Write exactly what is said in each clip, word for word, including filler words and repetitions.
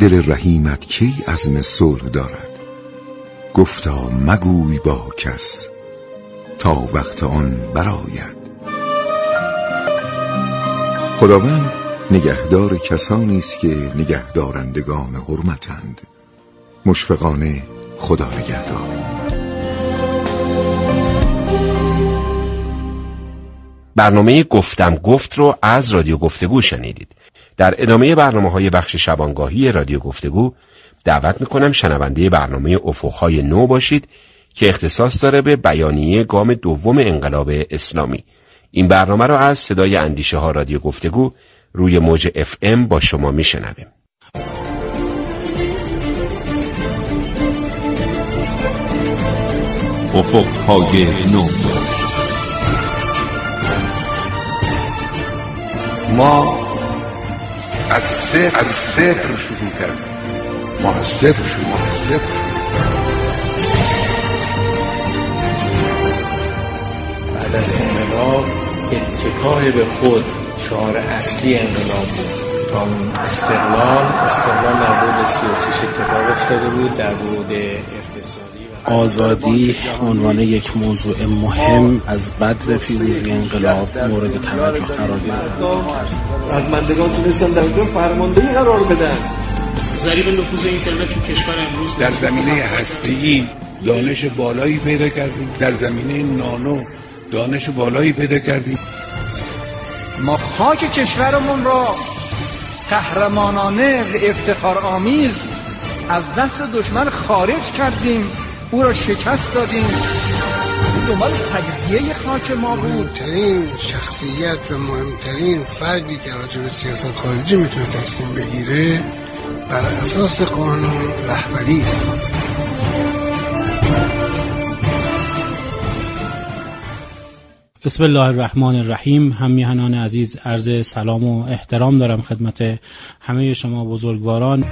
دل رحیمت کی عزم صلح دارد؟ گفتا مگوی با کس تا وقت آن برآید. خداوند نگهدار کسانی است که نگهدارندگان حرمتند. مشفقانه خدا نگهدار. برنامه گفتم گفت رو از رادیو گفتگو شنیدید. در ادامه برنامه‌های بخش شبانگاهی رادیو گفتگو دعوت میکنم شنونده برنامه افقهای نو باشید که اختصاص داره به بیانیه گام دوم انقلاب اسلامی. این برنامه رو از صدای اندیشه ها رادیو گفتگو روی موج اف ام با شما میشنویم. افقهای نو. ما از صفر از صفر شروع کردیم. ما از صفر شروع ما از صفر بعد از انقلاب اتکای به خود شعار اصلی انقلاب بود. تا استقلال استقلال در بعد سیاسیش اتفاق افتاده بود، در بعد اقتصادی آزادی عنوان یک موضوع مهم از بدر پیروزی انقلاب مورد توجه قرار گرفت. از مندگان تونستن در اونجا فرماندهی قرار بدن. ضریب نفوذ اینترنت تو کشور امروز در زمینه هسته‌ای دانش بالایی پیدا کردیم، در زمینه نانو دانش بالایی پیدا کردیم. ما خاک کشورمون را قهرمانانه و افتخارآمیز از دست دشمن خارج کردیم، او را شکست دادیم. دنبال تجزیه خاک ما بود. مهمترین شخصیت و مهمترین فردی که راجع به سیاست خارجی میتونه تصمیم بگیره بر اساس قانون رهبری است. بسم الله الرحمن الرحیم. هم میهنان عزیز عرض سلام و احترام دارم خدمت همه شما بزرگواران.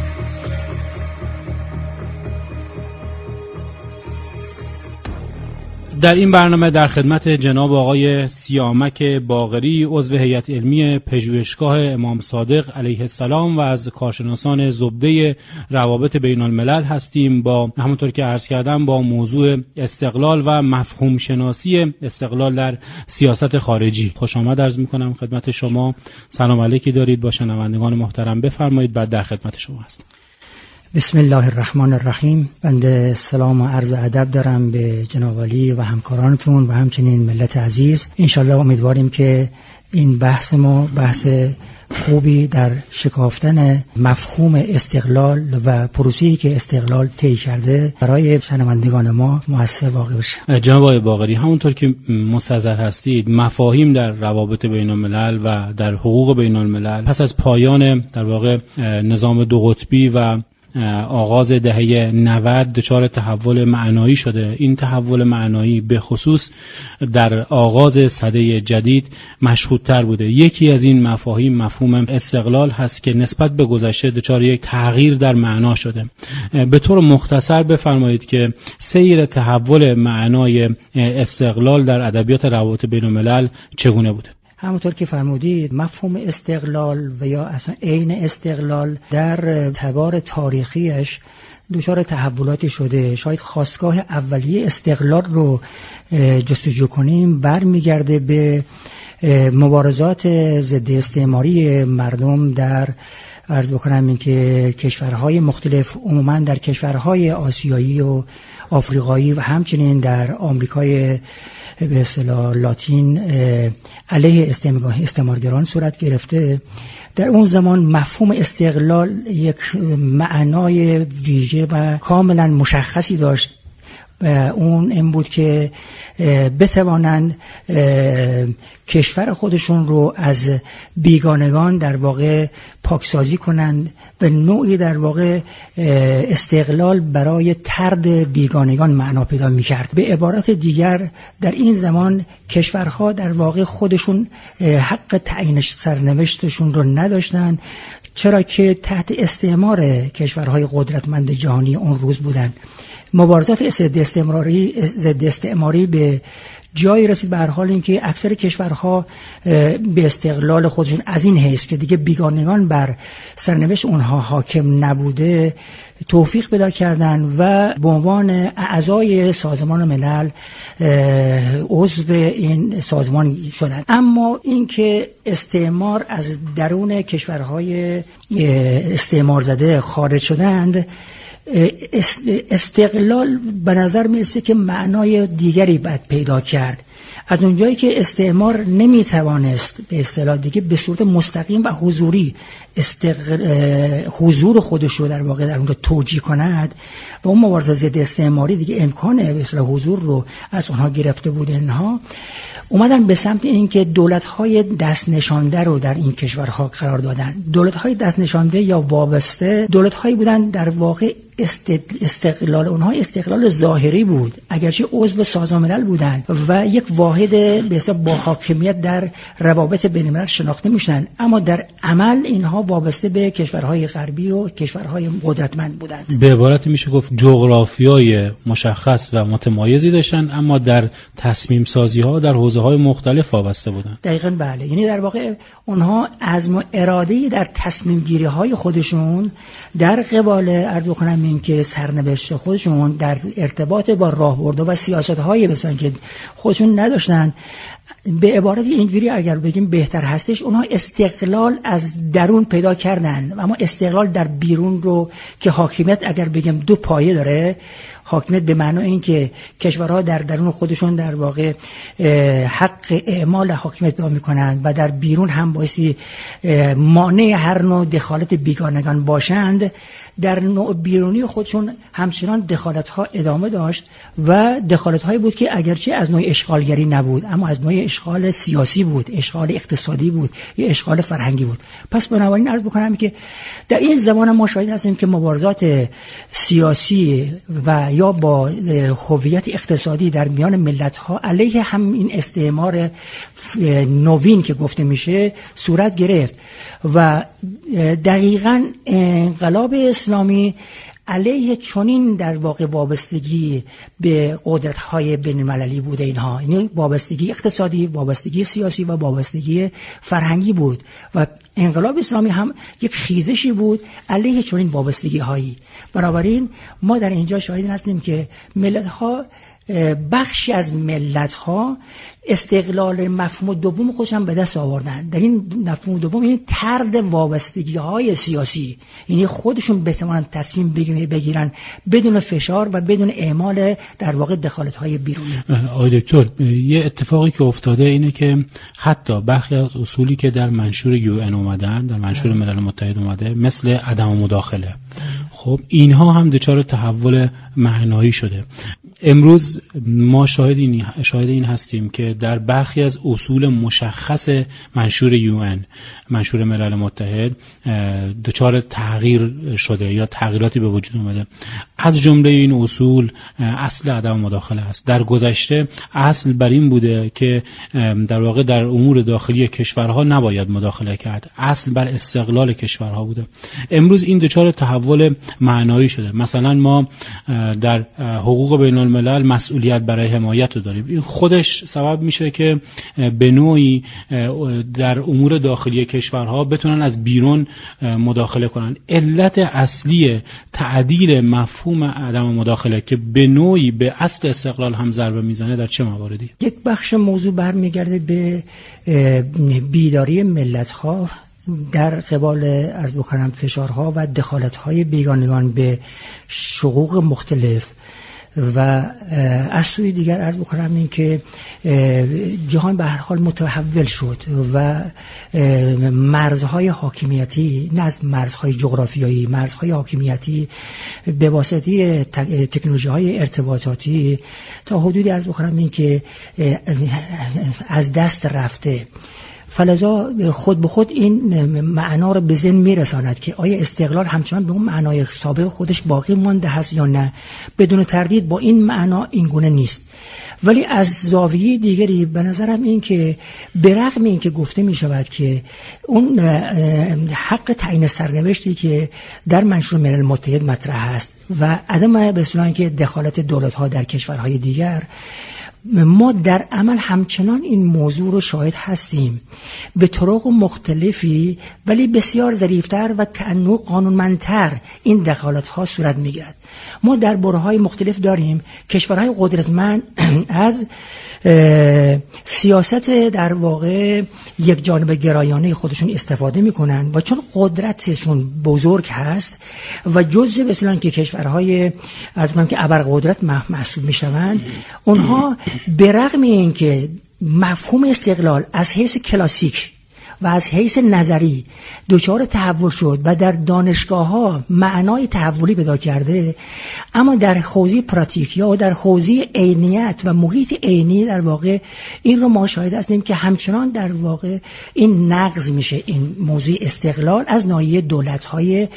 در این برنامه در خدمت جناب آقای سیامک باقری عضو هیئت علمی پژوهشگاه امام صادق علیه السلام و از کارشناسان زبده روابط بین الملل هستیم، با همونطور که عرض کردم با موضوع استقلال و مفهوم شناسی استقلال در سیاست خارجی. خوش آمد عرض میکنم خدمت شما. سلام علیکی دارید با شنوندگان محترم، بفرمایید. بعد در خدمت شما هستم. بسم الله الرحمن الرحیم. بنده سلام و عرض ادب دارم به جناب علی و همکارانتون و همچنین ملت عزیز. انشالله امیدواریم که این بحث ما بحث خوبی در شکافتن مفهوم استقلال و پروسه‌ای که استقلال طی کرده برای شنوندگان ما مؤثر واقع بشه. جناب آقای باقری، همونطور که مستحضر هستید مفاهیم در روابط بین الملل و در حقوق بین الملل پس از پایان در واقع نظام دو قطبی و آغاز دهه نود دچار تحول معنایی شده. این تحول معنایی به خصوص در آغاز سده جدید مشهودتر بوده. یکی از این مفاهیم مفهوم استقلال هست که نسبت به گذشته دچار یک تغییر در معنا شده. به طور مختصر بفرمایید که سیر تحول معنای استقلال در ادبیات روابط بین الملل چگونه بوده؟ همونطور که فرمودید مفهوم استقلال و یا اصلا عین استقلال در تبار تاریخیش دچار تحولاتی شده. شاید خاستگاه اولیه استقلال رو جستجو کنیم برمیگرده به مبارزات ضد استعماری مردم در عرض بکنم این که کشورهای مختلف، عموما در کشورهای آسیایی و آفریقایی و همچنین در آمریکای به اصطلاح لاتین علیه استعمارگران صورت گرفته. در اون زمان مفهوم استقلال یک معنای ویژه و کاملا مشخصی داشت و اون این بود که بتوانند کشور خودشون رو از بیگانگان در واقع پاکسازی کنند. به نوعی در واقع استقلال برای طرد بیگانگان معنا پیدا می‌کرد. به عبارت دیگر در این زمان کشورها در واقع خودشون حق تعیین سرنوشتشون رو نداشتن. چرا که تحت استعمار کشورهای قدرتمند جهانی اون روز بودند. مبارزات ضد استعماری ضد استعماری به جایی رسید به هر حال اینکه اکثر کشورها به استقلال خودشون از این حیث که دیگه بیگانگان بر سرنوشت اونها حاکم نبوده توفیق پیدا کردن و به عنوان اعضای سازمان ملل عضو این سازمان شدند. اما اینکه استعمار از درون کشورهای استعمار زده خارج شدند، استقلال به نظر میرسه که معنای دیگری باید پیدا کرد. از اونجایی که استعمار نمیتوانست به اصطلاح دیگه به صورت مستقیم و حضوری استقل... حضور خودش رو در واقع در اونجا توجیه کند و اون مبارزه ضد استعماری دیگه امکان به اصطلاح حضور رو از اونها گرفته بود، اینها اومدن به سمت اینکه دولت‌های دست نشانده رو در این کشورها قرار دادن. دولت‌های دست نشانده یا وابسته دولت‌هایی بودن در واقع استقلال اونها استقلال ظاهری بود، اگرچه عضو سازمان ملل بودند و یک واحد به حساب با حاکمیت در روابط بین الملل شناخته میشن، اما در عمل اینها وابسته به کشورهای غربی و کشورهای قدرتمند بودند. به عبارت میشه گفت جغرافیای مشخص و متمایزی داشتن، اما در تصمیم سازی ها در حوزه های مختلف وابسته بودند. دقیقاً بله، یعنی در واقع اونها عزم و اراده‌ای در تصمیم گیری های خودشون در قبال عرض کنم این که سرنوشت خودشون در ارتباط با راهبرد و سیاست‌های مثلا که خودشون نداشتن. به عبارت اینجوری اگر بگیم بهتر هستش، اونها استقلال از درون پیدا کردن، اما استقلال در بیرون رو که حاکمیت اگر بگیم دو پایه داره، حاکمیت به معنای این که کشورها در درون خودشون در واقع حق اعمال حاکمیت پیدا میکنند و در بیرون هم بایستی مانع هر نوع دخالت بیگانگان باشند، در نوع بیرونی خودشون همچنان دخالت‌ها ادامه داشت و دخالت‌هایی بود که اگرچه از نوع اشغالگری نبود، اما از نوع اشغال سیاسی بود، اشغال اقتصادی بود، یا اشغال فرهنگی بود. پس بنابراین عرض بکنم که در این زمان ما شاهد هستیم که مبارزات سیاسی و یا با هویت اقتصادی در میان ملت‌ها علیه هم این استعمار نوین که گفته میشه صورت گرفت و دقیقاً انقلاب اسلامی علیه چنین در واقع وابستگی به قدرت‌های بین‌المللی بوده. اینها یعنی وابستگی اقتصادی، وابستگی سیاسی و وابستگی فرهنگی بود و انقلاب اسلامی هم یک خیزشی بود علیه چنین وابستگی‌هایی. بنابراین ما در اینجا شاهد هستیم که ملت‌ها، بخشی از ملت‌ها استقلال مفهوم دوم خودشون به دست آوردن. در این مفهوم دوم این طرد وابستگی‌های سیاسی، یعنی خودشون بتوانن تصمیم بگیرن بدون فشار و بدون اعمال در واقع دخالت‌های بیرونی. آقای دکتر، یه اتفاقی که افتاده اینه که حتی برخی از اصولی که در منشور یو ان اومدن، در منشور ملل متحد اومده، مثل عدم مداخله، خب اینها هم دچار تحول معنایی شده. امروز ما شاهد این شاهد این هستیم که در برخی از اصول مشخص منشور یو ان، منشور ملل متحد، دچار تغییر شده یا تغییراتی به وجود اومده. از جمله این اصول اصل عدم مداخله است. در گذشته اصل بر این بوده که در واقع در امور داخلی کشورها نباید مداخله کرد. اصل بر استقلال کشورها بوده. امروز این دچار تحول معنایی شده. مثلا ما در حقوق بین الملل مسئولیت برای حمایت رو داریم. این خودش سبب میشه که به نوعی در امور داخلی کشورها بتونن از بیرون مداخله کنن. علت اصلی تعدیل مفهوم عدم مداخله که به نوعی به اصل استقلال هم ضربه میزنه در چه مواردی؟ یک بخش موضوع برمیگرده به بیداری ملت‌ها در قبال عرض بکنم فشارها و دخالت‌های بیگانگان به حقوق مختلف و از سوی دیگر عرض بکنم این که جهان به هر حال متحول شد و مرزهای حاکمیتی، نه از مرزهای جغرافیایی، مرزهای حاکمیتی به واسطه تکنولوژی‌های ارتباطاتی تا حدودی عرض بکنم این که از دست رفته فلذا خود به خود این معنا رو به ذهن میرساند که آیا استقلال همچنان به اون معنای سابق خودش باقی مانده هست یا نه. بدون تردید با این معنا این گونه نیست. ولی از زاویه دیگری به نظرم این که به رغم این که گفته می شود که اون حق تعیین سرنوشتی که در منشور ملل متحد مطرح است و عدم به اصطلاح که دخالت دولت‌ها در کشورهای دیگر، ما در عمل همچنان این موضوع رو شاهد هستیم به طرق مختلفی ولی بسیار ظریف‌تر و تأنو قانونمندتر این دخالت ها صورت می‌گیرد. ما در برهه‌های مختلف داریم کشورهای قدرتمند از سیاست در واقع یک جانب گرایانه خودشون استفاده میکنن و چون قدرتشون بزرگ هست و جزء به اصطلاح که کشورهای از میگم که ابرقدرت محسوب میشوند، اونها به رغم اینکه مفهوم استقلال از حیث کلاسیک و از حیث نظری دچار تحول شد و در دانشگاه‌ها معنای تحولی پیدا کرده، اما در حوزه پراتیک یا در حوزه عینیت و محیط عینی در واقع این رو ما شاهد هستیم که همچنان در واقع این نقض میشه این موضوع استقلال از ناحیه دولت‌های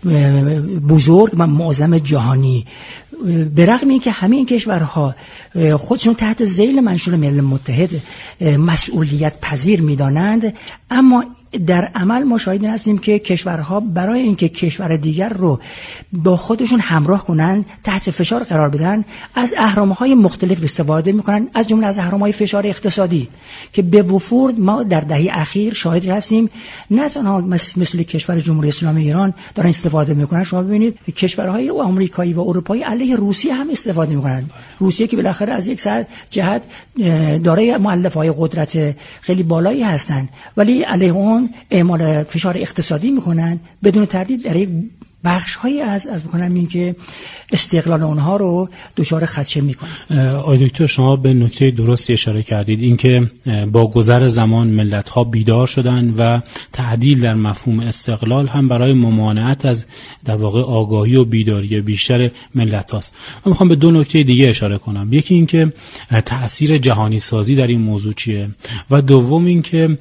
بزرگ و معظم جهانی. به رغم اینکه همه این کشورها خودشون تحت ذیل منشور ملل متحد مسئولیت پذیر می‌دانند، اما در عمل ما شاهد هستیم که کشورها برای اینکه کشور دیگر رو با خودشون همراه کنن، تحت فشار قرار بدن، از اهرم‌های مختلف استفاده میکنن، از جمله از اهرم‌های فشار اقتصادی که به وفور ما در دهه اخیر شاهد هستیم. نه تنها مثل کشور جمهوری اسلامی ایران دارن استفاده میکنن، شما ببینید کشورهای آمریکایی و اروپایی علیه روسیه هم استفاده میکنن. روسیه که بالاخره از یک سر جهت دارای مؤلفه‌های قدرت خیلی بالایی هستن، ولی علیه اون اعمال فشار اقتصادی میکنن. بدون تردید در یک بخش هایی از از میکنم این که استقلال اونها رو دچار خدشه میکنن. آقای دکتر شما به نکته درستی اشاره کردید، اینکه با گذر زمان ملت ها بیدار شدن و تعدیل در مفهوم استقلال هم برای ممانعت از در واقع آگاهی و بیداری بیشتر ملت هاست. من میخوام به دو نکته دیگه اشاره کنم. یکی اینکه تأثیر جهانی سازی در این موضوع چیه و دوم اینکه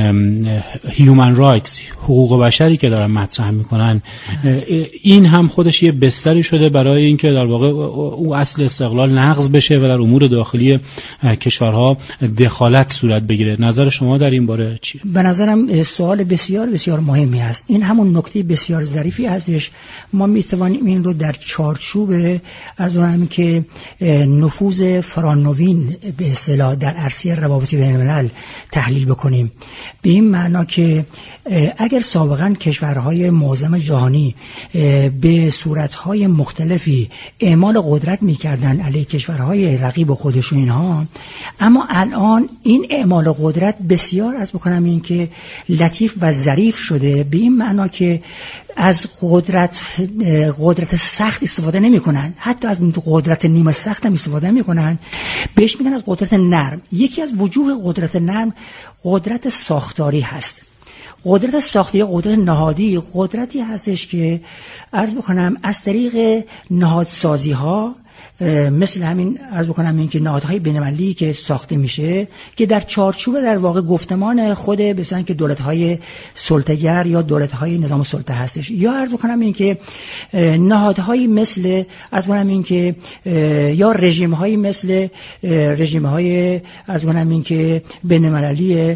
هیومن رایتس، حقوق بشری که دارن مطرح میکنن، این هم خودش یه بستری شده برای اینکه در واقع او اصل استقلال نقض بشه و در امور داخلی کشورها دخالت صورت بگیره. نظر شما در این باره چیه؟ به نظرم سوال بسیار بسیار مهمی است. این همون نکته بسیار ظریفی هستش. ما میتوانیم این رو در چارچوب از اونم که نفوذ فرانوین به اصطلاح در عرصه روابط بین الملل تحلیل بکنیم، به این معنا که اگر سابقا کشورهای معظم جهانی به صورتهای مختلفی اعمال قدرت میکردن علیه کشورهای رقیب خودشون اینها، اما الان این اعمال قدرت بسیار از بکنم این که لطیف و ظریف شده، به این معنا که از قدرت قدرت سخت استفاده نمی کنن، حتی از قدرت نیمه سخت هم استفاده نمی کنن، بهش میگن از قدرت نرم. یکی از وجوه قدرت نرم قدرت ساختاری هست. قدرت ساختی یا قدرت نهادی قدرتی هستش که عرض بکنم از طریق نهادسازی ها، مثل همین عرض بکنم این که نهادهای بین‌المللی که ساخته میشه که در چارچوب در واقع گفتمان خود مثلا که دولت‌های سلطه‌گر یا دولت‌های نظام سلطه هستش، یا عرض بکنم این که نهادهایی مثل عرض بکنم این که یا رژیم‌هایی مثل رژیم‌های عرض بکنم این که بین‌المللی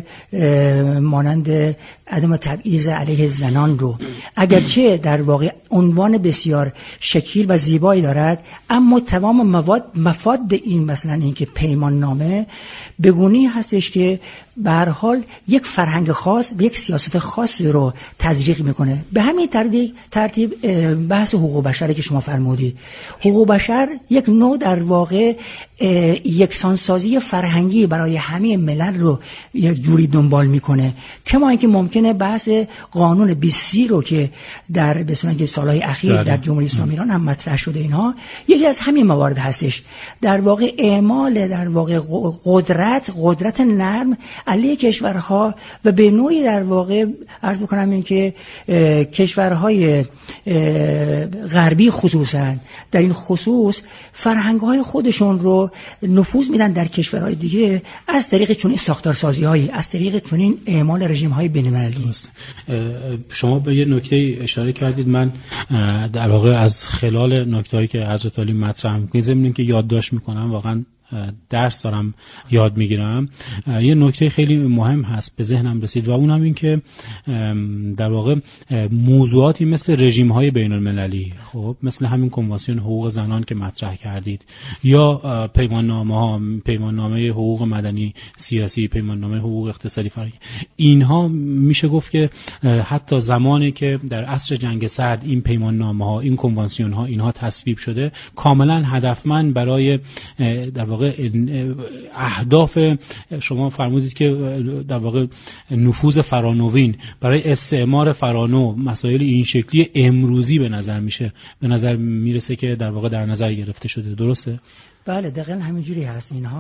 مانند عدم تبعیض علیه زنان رو اگرچه در واقع عنوان بسیار شکیل و زیبایی دارد، اما تمام مواد مفاد این مثلا این که پیمان نامه بگونی هستش که به هر حال یک فرهنگ خاص، یک سیاست خاص رو تزریق میکنه. به همین ترتیب ترتیب بحث حقوق بشری که شما فرمودید، حقوق بشر یک نوع در واقع یکسانسازی فرهنگی برای همه ملل رو یک جوری دنبال میکنه. کما اینکه ممکنه بحث قانون بیست سی رو که در بسیاری سالهای اخیر در جمهوری اسلامی ایران هم مطرح شده، اینها یکی از همین موارد هستش. در واقع اعمال در واقع قدرت قدرت نرم علیه کشورها و به نوعی در واقع عرض میکنم این که کشورهای غربی خصوصا در این خصوص فرهنگ‌های خودشون رو نفوذ میدن در کشورهای دیگه از طریق چنین ساختارسازی‌هایی، از طریق چنین اعمال رژیم‌های بین‌المللی. شما به یه نکته اشاره کردید، من در واقع از خلال نکته‌هایی که حضرت علی مطرح می‌کنید ضمن اینکه یادداشت می‌کنم، واقعا درس دارم یاد میگیرم، یه نکته خیلی مهم هست به ذهنم رسید و اونم این که در واقع موضوعاتی مثل رژیم های بین المللی، خب مثل همین کنوانسیون حقوق زنان که مطرح کردید یا پیمان نامه ها، پیمان نامه حقوق مدنی سیاسی، پیمان نامه حقوق اقتصادی فرهنگی، اینها میشه گفت که حتی زمانی که در عصر جنگ سرد این پیمان نامه ها، این کنوانسیون ها اینها تصویب شده، کاملا هدفمند برای در واقع اهداف شما فرمودید که در واقع نفوذ فرانوین برای استعمار فرانو، مسائل این شکلی امروزی به نظر میشه به نظر میرسه که در واقع در نظر گرفته شده. درسته؟ بله دقیقاً همینجوری هست. اینها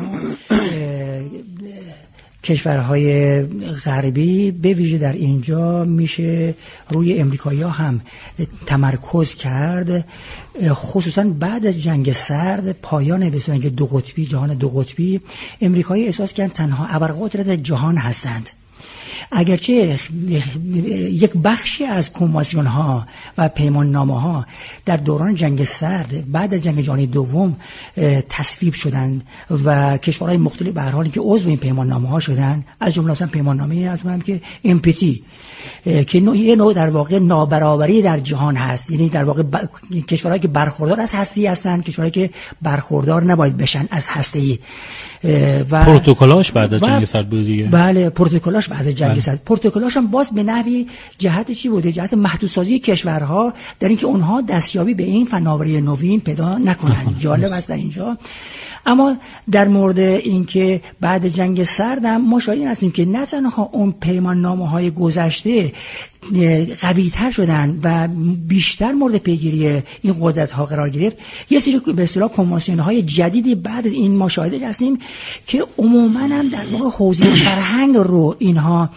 کشورهای غربی به ویژه در اینجا میشه روی امریکایی‌ها هم تمرکز کرد، خصوصا بعد از جنگ سرد، پایان به جنگ دو قطبی، جهان دو قطبی، امریکایی احساس کردن تنها ابرقدرت جهان هستند. اگرچه یک بخشی از کنوانسیون ها و پیمان نامه ها در دوران جنگ سرد بعد از جنگ جهانی دوم تصویب شدند و کشورهای مختلف به هر حال که عضو این پیمان نامه ها شدند، از جمله مثلا پیمان نامه از اونم که ام پی تی که نوعی نوع در واقع نابرابری در جهان هست، یعنی در واقع ب... کشورهایی که برخوردار از هستی هستند، کشورهایی که برخوردار نباید بشن از هستی. و پروتکلاش بعد از جنگ سرد بود دیگه. بله پروتکلاش بعد از جنگ سرد، پروتکلاش هم باز به نحوی جهت چی بوده؟ جهت محدودسازی کشورها در اینکه اونها دستیابی به این فناوری نوین پیدا نکنن. جالب است در اینجا. اما در مورد اینکه بعد جنگ سرد هم ما شاهد هستیم که نه تنها اون پیمان نامه های گذشته قوی تر شدن و بیشتر مورد پیگیری این قدرت ها قرار گرفت، یه سری به اصطلاح کنوانسیون های جدیدی بعد از این ما شاهد هستیم که عموما هم در واقع حوزه فرهنگ رو اینها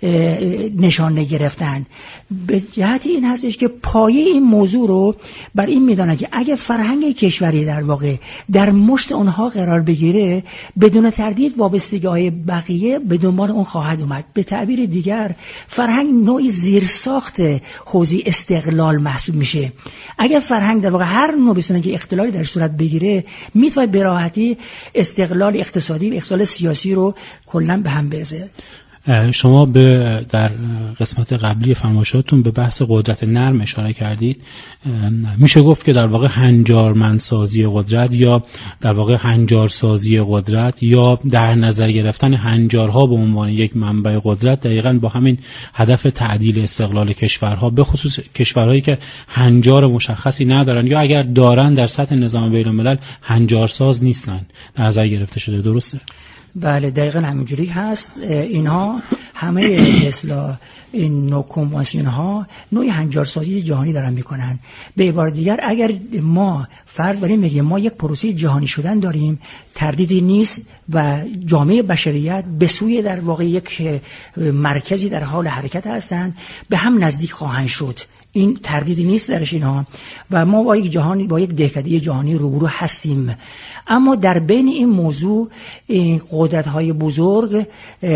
نشانه گرفتن. به جهت این هستش که پایه این موضوع رو بر این میدانه که اگه فرهنگ کشوری در واقع در مشت اونها قرار بگیره، بدون تردید وابستگی‌های بقیه به دنبال اون خواهد اومد. به تعبیر دیگر فرهنگ نوعی زیر ساخت حوزه استقلال محسوب میشه. اگر فرهنگ در واقع هر نوع بسنه که اختلالی در صورت بگیره، میتونه به راحتی استقلال اقتصادی و استقلال سیاسی رو کلا به هم بریزه. شما به در قسمت قبلی فرمایشاتتون به بحث قدرت نرم اشاره کردید. میشه گفت که در واقع هنجارمندسازی قدرت یا در واقع هنجارسازی قدرت یا در نظر گرفتن هنجارها به عنوان یک منبع قدرت دقیقاً با همین هدف تعدیل استقلال کشورها، به خصوص کشورهایی که هنجار مشخصی ندارن یا اگر دارن در سطح نظام بین الملل هنجارساز نیستن در نظر گرفته شده. درسته؟ بله دقیقاً همینجوری هست. اینها همه اصلا این نوع کنوانسیون ها نوع هنجارسازی جهانی دارن میکنن. به عبارت دیگر اگر ما فرض بریم بگیم ما یک پروسه جهانی شدن داریم، تردیدی نیست و جامعه بشریت به سوی در واقع یک مرکزی در حال حرکت هستند، به هم نزدیک خواهند شد. این تردیدی نیست درش اینها و ما با یک جهانی با یک دهکده جهانی روبرو هستیم. اما در بین این موضوع این قدرت‌های بزرگ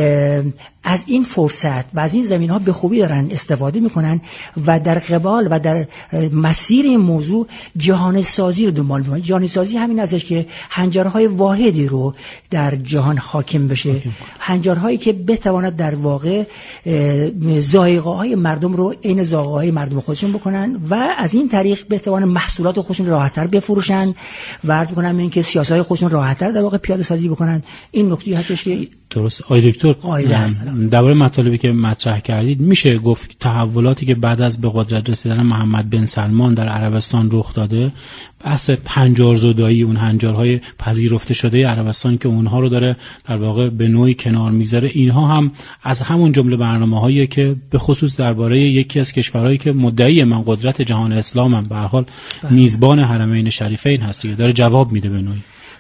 از این فرصت و از این زمین‌ها به خوبی دارن استفاده میکنن و در قبال و در مسیر این موضوع جهان سازی رو دنبال میکنن. جهان سازی همین ازش که هنجارهای واحدی رو در جهان حاکم بشه، هنجارهایی که بتواند در واقع ذائقه‌های مردم رو عین ذائقه‌های مردم خودشون بکنن و از این طریق بتوانن محصولات خودشون راحت‌تر بفروشن و عرض کنم اینکه سیاست‌های خودشون راحت‌تر در واقع پیاده سازی بکنن. این نکته هستش که درست. آقای دکتر درباره مطالبی که مطرح کردید میشه گفت تحولاتی که بعد از به قدرت رسیدن محمد بن سلمان در عربستان رخ داده، بحث هنجارزدایی، اون هنجارهای پذیرفته شده عربستان که اونها رو داره در واقع به نوعی کنار میذاره، اینها هم از همون جمله برنامه‌هایی که به خصوص درباره یکی از کشورهایی که مدعی من قدرت جهان اسلام هم به هر حال میزبان حرمین شریفین هست دیگه داره جواب میده به نوعی.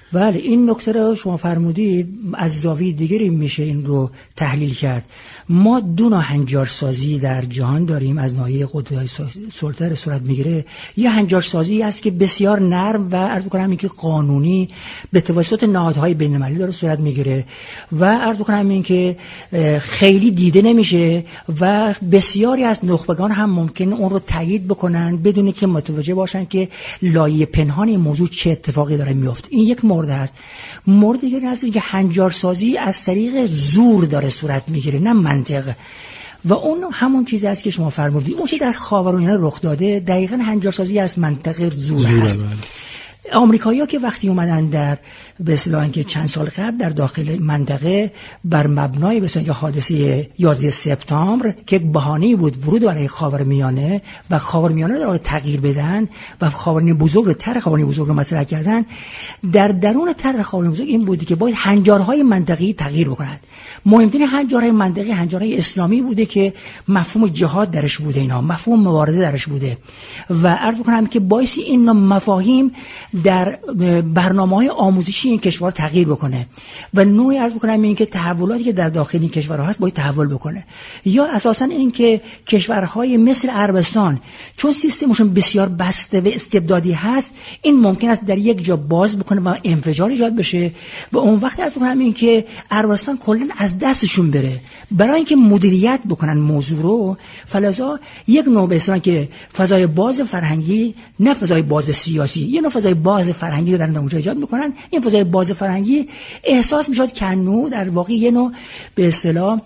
بله این نکته رو شما فرمودید، از زاویه دیگری میشه این رو تحلیل کرد. ما دو نوع هنجارسازی در جهان داریم از ناحیه قدرت‌های سلطه صورت میگیره. یه هنجارسازی است که بسیار نرم و عرض بکنم این که قانونی به توسط نهادهای بین‌المللی داره صورت میگیره و عرض بکنم این که خیلی دیده نمیشه و بسیاری از نخبگان هم ممکن اون رو تایید بکنن بدون که متوجه باشن که لایه پنهان این موضوع چه اتفاقی داره میفته. این یک مورد است. مورد دیگه هست که هنجارسازی از طریق زور داره صورت میگیره، نه منطق. و اون همون چیزی است که شما فرمودید. اون چیزی در خاورمیانه رخ داده دقیقاً هنجارسازی از منطق زور هست. آمریکایی‌ها که وقتی اومدن در به اصطلاح اینکه چند سال قبل در داخل منطقه بر مبنای به اصطلاح حادثه یازده سپتامبر که یک بهانه‌ای بود ورود برای خاورمیانه و خاورمیانه رو تغییر بدن و خاورمیانه بزرگ رو طرح خاورمیانه بزرگ رو مطرح کردن، در درون طرح خاورمیانه بزرگ این بودی که باید هنجارهای منطقه‌ای تغییر بکنند. مهمترین هنجارهای منطقه‌ای هنجارهای اسلامی بوده که مفهوم جهاد درش بوده، اینا مفهوم مبارزه درش بوده و عرض می‌کنم که باعث این مفاهیم در برنامه‌های آموزشی این کشور تغییر بکنه و نوعی عرض بکنم این که تحولاتی که در داخل این کشورها هست باید تحول بکنه. یا اساساً این که کشورهای مثل عربستان چون سیستمشون بسیار بسته و استبدادی هست، این ممکن است در یک جا باز بکنه و انفجار ایجاد بشه و اون وقت عرض بکنم این که عربستان کلاً از دستشون بره. برای اینکه مدیریت بکنن موضوع رو، فلذا یک نوع به اصطلاح که فضای باز فرهنگی، نه فضای باز سیاسی، یه نوع فضای باز فرهنگی رو در اونجا ایجاد میکنن. این فضای باز فرهنگی احساس میشد که نوع در واقع یه نوع به اصطلاح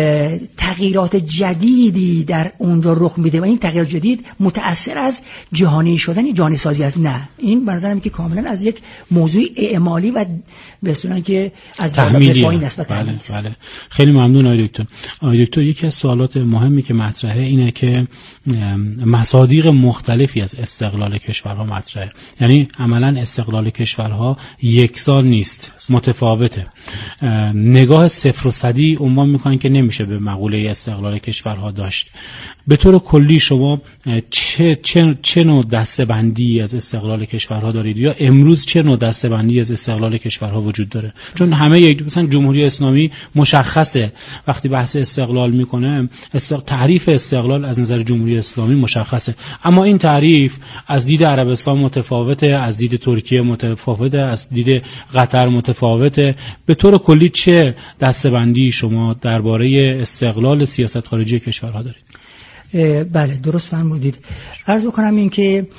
تغییرات جدیدی در اونجا رخ میده و این تغییرات جدید متأثر از جهانی شدن جهانی سازی است. نه، این به نظرم که کاملا از یک موضوع اعمالی و به اصطلاح که از تحمیلی پایین است. بله بله. خیلی ممنون آقای دکتر. آقای دکتر یکی از سوالات مهمی که مطرحه اینه که مصادیق مختلفی از استقلال کشورها مطرحه، یعنی عملا استقلال کشورها یکسان نیست، متفاوته. نگاه صفر و صدی عنوان میکنن که نمیشه به مقوله استقلال کشورها داشت. به طور کلی شما چه چه چه نوع دسته‌بندی از استقلال کشورها دارید یا امروز چه نوع دسته‌بندی از استقلال کشورها وجود داره؟ چون همه یک مثلا جمهوری اسلامی مشخصه وقتی بحث استقلال میکنه، استق... تعریف استقلال از نظر جمهوری اسلامی مشخصه، اما این تعریف از دید عربستان متفاوته، از دید ترکیه متفاوته، از دید قطر متفاوته. به طور کلی چه دسته‌بندی شما درباره استقلال سیاست خارجی کشورها دارید؟ بله درست فرمودید. عرض بکنم این که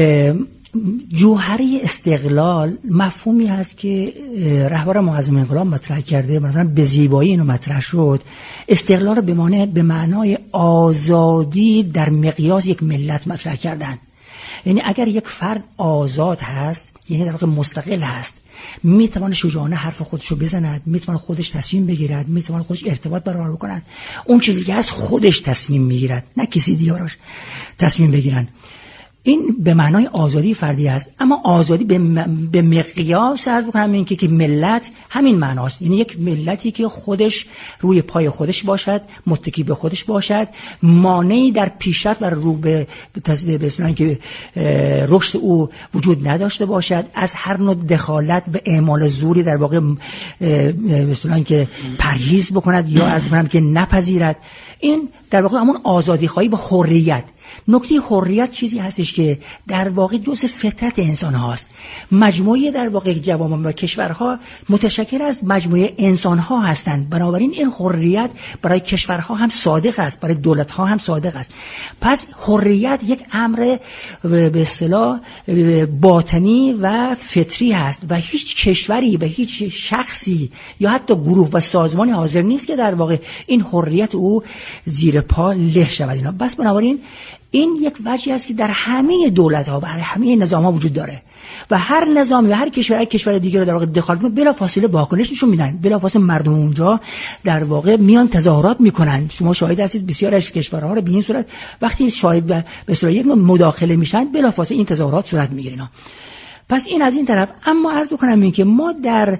جوهره استقلال مفهومی هست که رهبر معظم انقلاب مطرح کرده، مثلا به زیبایی اینو مطرح شد. استقلال رو به معنای به معنای آزادی در مقیاس یک ملت مطرح کردن. یعنی اگر یک فرد آزاد هست، یعنی در واقع مستقل هست، میتونه شجاعانه حرف خودش رو بزند، میتونه خودش تصمیم بگیرد، میتونه خودش ارتباط برقرار بکند. اون چیزی که هست خودش تصمیم میگیرد، نه کسی دیگراش تصمیم بگیرن. این به معنای آزادی فردی است. اما آزادی به, م... به مقیاس عرض بکنم این که, که ملت همین معناست، یعنی یک ملتی که خودش روی پای خودش باشد، متکی به خودش باشد، مانعی در پیشرفت و رو به به اصطلاح که رشد او وجود نداشته باشد، از هر نوع دخالت و اعمال زوری در واقع به اصطلاح که پرهیز بکند یا عرض بکنم که نپذیرد. این در واقع همون آزادی خواهی به حریت. نکته حریت چیزی هستش که در واقع جزء فطرت انسان هاست. مجموعه در واقع جوامع و کشورها متشکل از مجموعه انسان ها هستند، بنابراین این حریت برای کشورها هم صادق است، برای دولت ها هم صادق است. پس حریت یک امر به اصطلاح باطنی و فطری هست و هیچ کشوری و هیچ شخصی یا حتی گروه و سازمانی حاضر نیست که در واقع این حریت او زیر پا له شود. اینا بس بنابراین این یک وجهی است که در همه دولت‌ها و همه نظام‌ها وجود داره و هر نظام یا هر کشور یک کشور دیگه رو در واقع دخالت می‌کنه، بلافاصله واکنش نشون میدن، بلافاصله مردم اونجا در واقع میان تظاهرات میکنن. شما شاهد هستید بسیار از کشورها رو به این صورت وقتی شاهد به به صورت یک نوع مداخله میشن، بلافاصله این تظاهرات صورت میگیره. پس این از این طرف. اما عرض بکنم این که ما در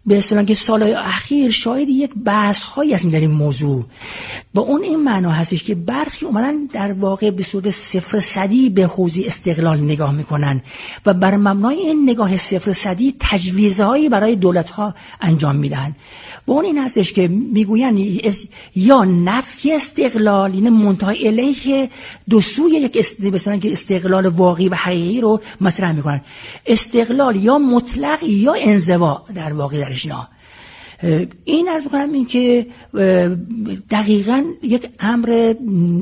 به اصطلاح که سالهای اخیر شاید یک بحث هایی هست در این موضوع و اون این معنا هستش که برخی اومدن در واقع به صورت صفر صدی به حوزه استقلال نگاه میکنن و بر مبنای این نگاه صفر صدی تجویزهایی برای دولت ها انجام میدن و اون این هستش که میگوین یا نفی استقلال، یعنی منتهی الیه دو سوی یک است... که استقلال واقعی و حقیقی رو مطرح میکنن. استقلال یا مطلق یا انزوا در واقع درش اینا. این عرض میکنم این که دقیقاً یک امر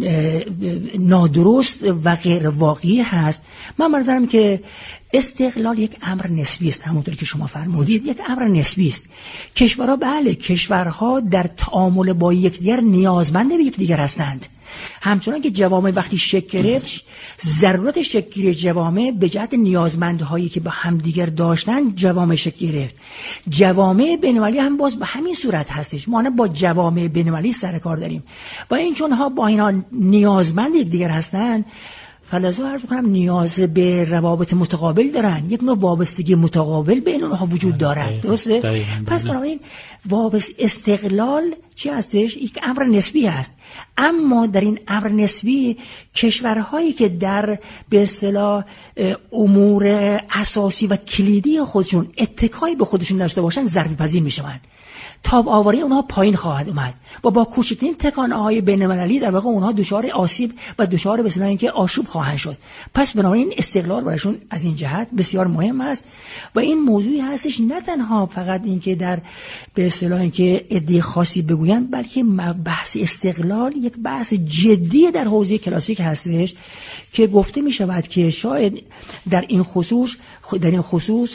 نادرست و غیر واقعی هست. من منظرم که استقلال یک امر نسبی است، همونطور که شما فرمودید یک امر نسبی است. کشورها بله کشورها در تعامل با یکدیگر نیازمند به یکدیگر هستند، همچنان که جوامع وقتی شکل گرفت ضرورت شکل جوامع به جهت نیازمندهایی که با همدیگر داشتن جوامع شکل گرفت. جوامع بین‌المللی هم باز به همین صورت هستش، ما با جوامع بین‌المللی سر کار داریم و این چون ها با اینا نیازمند یکدیگر هستند فلذا عرض می‌کنم نیاز به روابط متقابل دارن، یک نوع وابستگی متقابل بین اونها وجود دارد. درسته؟ پس بنابراین وابست استقلال چی هستش؟ یک امر نسبی است. اما در این امر نسبی کشورهایی که در به اصطلاح امور اساسی و کلیدی خودشون اتکایی به خودشون داشته باشن ضربه پذیر میشوند. تاب آوری اونها پایین خواهد اومد و با کوچکترین تکانه‌های بین‌المللی در واقع اونها دچار آسیب و دچار به اصطلاح اینکه آشوب خواهند شد. پس بنابراین استقلال برایشون از این جهت بسیار مهم است و این موضوعی هستش نه تنها فقط اینکه در به اصطلاح اینکه ایده خاصی بگویند، بلکه بحث استقلال یک بحث جدی در حوزه کلاسیک هستش که گفته می شود که شاید در این خصوص در این خصوص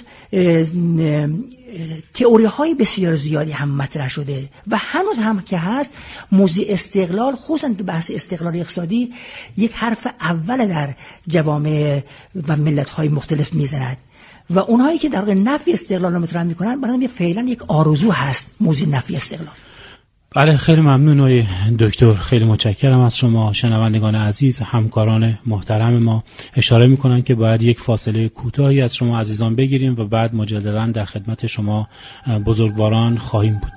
تئوری های بسیار زیادی هم مطرح شده و هنوز هم که هست موضوع استقلال خصوصا تو بحث استقلال اقتصادی یک حرف اول در جوامع و ملت های مختلف میزند و اونهایی که در واقع نفی استقلال رو مطرح میکنن برای فعلا یک آرزو هست موضوع نفی استقلال. بله خیلی ممنون آقای دکتر، خیلی متشکرم از شما. شنوندگان عزیز، همکاران محترم ما اشاره میکنن که باید یک فاصله کوتاهی از شما عزیزان بگیریم و بعد مجددا در خدمت شما بزرگواران خواهیم بود.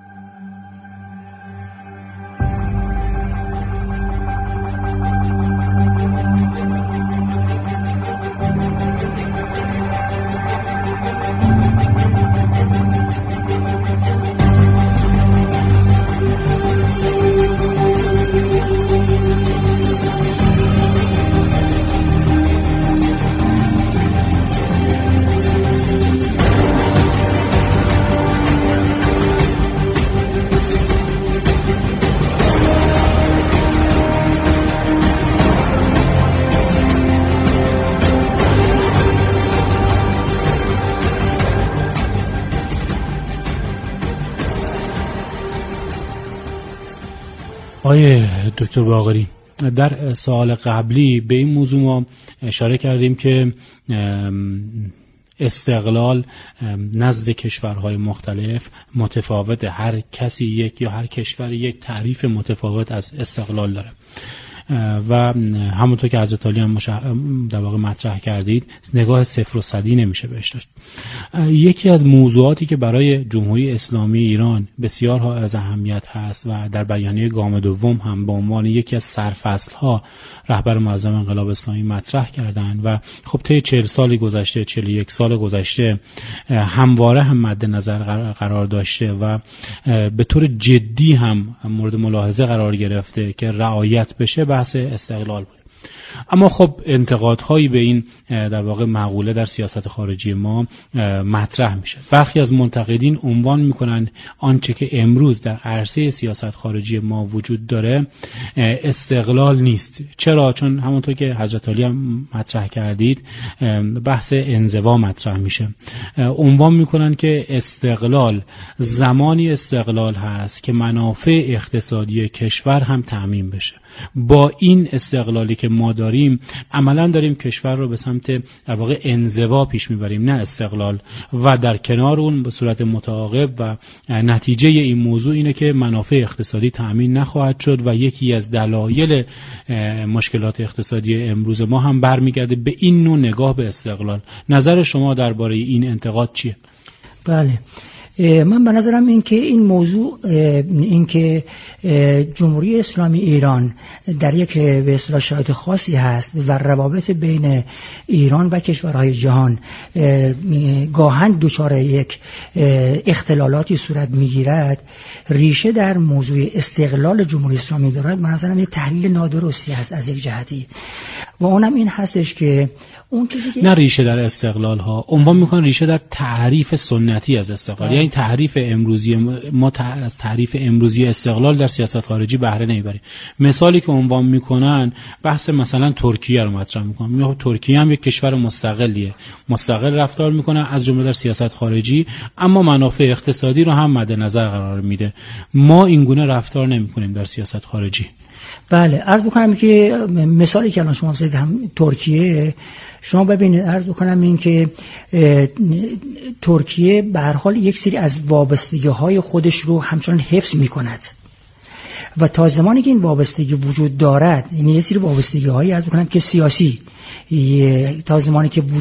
آقای دکتر باقری، در سوال قبلی به این موضوع ما اشاره کردیم که استقلال نزد کشورهای مختلف متفاوت، هر کسی یک یا هر کشور یک تعریف متفاوت از استقلال داره و همونطور که حضرت علی هم مشا... در واقع مطرح کردید نگاه صفر و صدی نمیشه بهش داشت. یکی از موضوعاتی که برای جمهوری اسلامی ایران بسیار ها از اهمیت هست و در بیانیه گام دوم هم به عنوان یکی از سرفصل‌ها رهبر معظم انقلاب اسلامی مطرح کردند و خب طی چهل سال گذشته، چهل و یک سال گذشته همواره هم مد نظر قرار داشته و به طور جدی هم مورد ملاحظه قرار گرفته که رعایت بشه بحث استقلال بود. اما خب انتقادهایی به این در واقع مقوله در سیاست خارجی ما مطرح میشه. برخی از منتقدین عنوان میکنن آنچه که امروز در عرصه سیاست خارجی ما وجود داره استقلال نیست. چرا؟ چون همونطور که حضرت علی هم مطرح کردید بحث انزوا مطرح میشه. عنوان میکنن که استقلال زمانی استقلال هست که منافع اقتصادی کشور هم تضمین بشه. با این استقلالی که ما داریم عملا داریم کشور رو به سمت در واقع انزوا پیش میبریم، نه استقلال. و در کنار اون به صورت متعاقب و نتیجه این موضوع اینه که منافع اقتصادی تأمین نخواهد شد و یکی از دلایل مشکلات اقتصادی امروز ما هم برمیگرده به این نوع نگاه به استقلال. نظر شما درباره این انتقاد چیه؟ بله، من به نظرم این که این موضوع این که جمهوری اسلامی ایران در یک به اصطلاح شرایط خاصی هست و روابط بین ایران و کشورهای جهان گاهن دچار یک اختلالاتی صورت میگیرد، ریشه در موضوع استقلال جمهوری اسلامی دارد. به نظرم یک تحلیل نادرستی هست از یک جهتی، و اونم این هستش که اون چیزی که نه ریشه در استقلال ها، عنوان میکنن ریشه در تعریف سنتی از استقلال. یعنی تعریف امروزی ما از تعریف امروزی استقلال در سیاست خارجی بهره نمیبریم. مثالی که عنوان میکنن بحث مثلا ترکیه رو مطرح میکنن، میگن ترکیه هم یک کشور مستقلیه، مستقل رفتار میکنه از جمله در سیاست خارجی، اما منافع اقتصادی رو هم مد نظر قرار میده. ما این گونه رفتار نمیکنیم در سیاست خارجی. بله، عرض بکنم که مثالی که الان شما زدید هم ترکیه، شما ببینید عرض بکنم این که ترکیه به هر حال یک سری از وابستگی‌های خودش رو همچنان حفظ می‌کند و تا زمانی که این وابستگی وجود دارد، یعنی یک سری وابستگی‌هایی عرض بکنم که سیاسی، تا زمانی که